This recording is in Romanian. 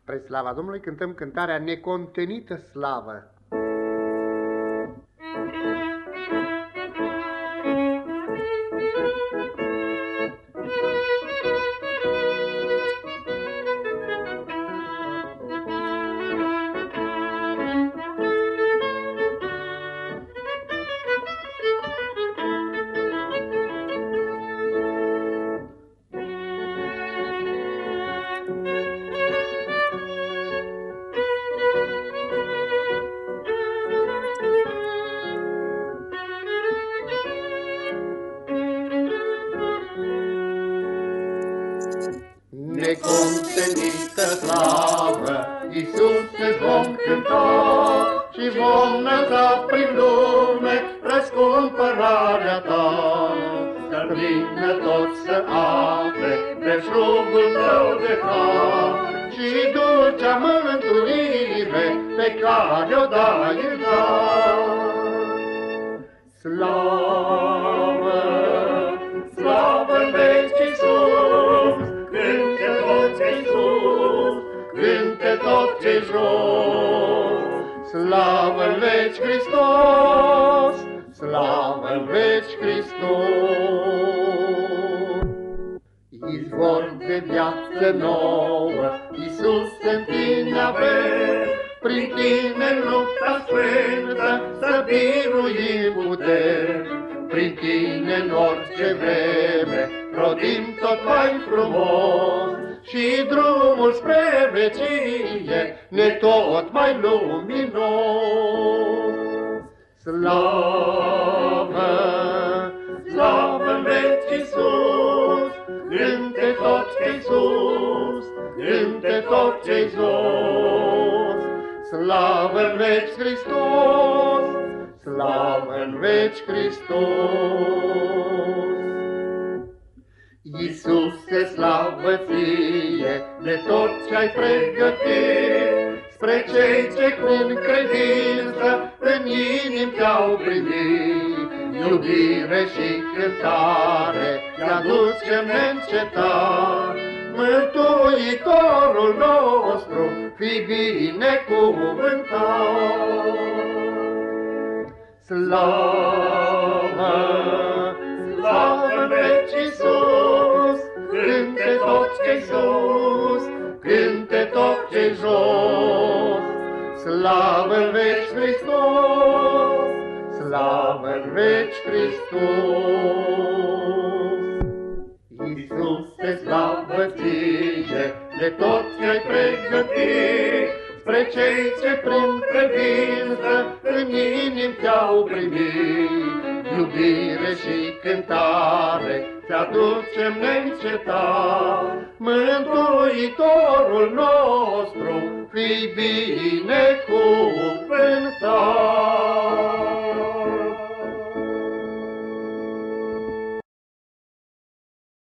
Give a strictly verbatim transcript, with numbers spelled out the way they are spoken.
Spre slava Domnului cântăm cântarea Necontenită slavă. Necontenită slavă, Iisuse vom cânta și vom înălța prin lume răscumpărarea Ta. Să vină toți să afle belșugul Tău de har și dulcea mântuire pe care o dai în dar. Slavă, slavă-n veci Iisus, cânte tot ce-i sus, cânte tot ce-i jos. Slavă-n veci Hristos, slavă-n veci Hristos. Izvor de viață nouă, Iisuse, în Tine avem, prin Tine în lupta sfântă să biruim putem. Prin Tine în orice vreme rodim tot mai frumos și drumul spre vecie ne tot mai luminos. Slavă, slavă-n veci Iisus, cânte tot ce-i sus, cânte tot ce-i jos. Slavă-n veci Hristos, slavă-n veci Hristos. Iisuse, slavă Ție de tot ce-ai pregătit, spre cei ce prin credință în inimi Te-au primit. Iubire și cântare Te-aducem neîncetat, Mântuitorul nostru, fii binecuvântat. Slavă, slavă-n veci Iisus, cânte tot ce-i sus, cânte tot ce-i jos. Slavă-n veci Hristos, slavă-n veci Hristos. Iisuse, slavă Ție de tot ce-ai pregătit, spre cei ce prin credință în inimi Te-au primit. Iubire și cântare Te-aducem neîncetat, Mântuitorul nostru, fii binecuvântat.